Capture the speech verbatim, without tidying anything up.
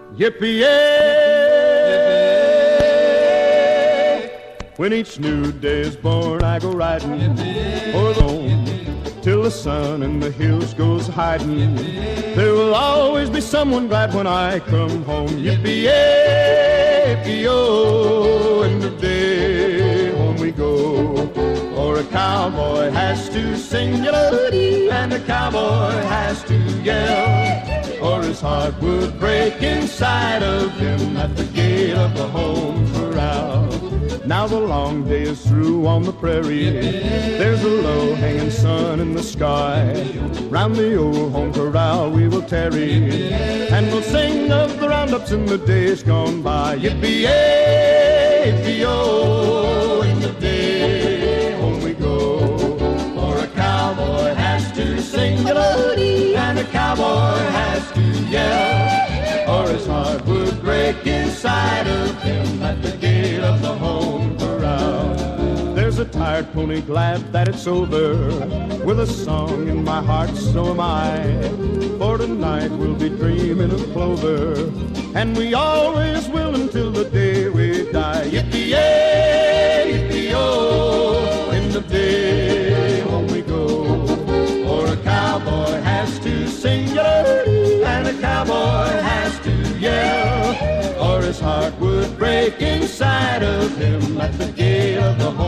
Yippee-yay! When each new day is born, I go riding o'er the home till the sun in the hills goes hiding. There will always be someone glad when I come home. Yippee-yay, yippee-oh, in the day home we go. For a cowboy has to sing, and a cowboy has to yell, or his heart would break inside of him at the gate of the home corral. Now the long day is through on the prairie. There's a low-hanging sun in the sky. Round the old home corral we will tarry, and we'll sing of the roundups in the days gone by. Yippee-yay, yippee-oh, in the day home we go. For a cowboy has to sing, and a cowboy has to yell, or his heart would break inside of him at the gate of the home corral. There's a tired pony glad that it's over, with a song in my heart, so am I. For tonight we'll be dreaming of clover, and we always will until the day we die. Yippee-yay, yippee-oh, in the day home we go. For a cowboy has to sing, and a cowboy has to yell, or his heart would break inside of him at the gate of the home.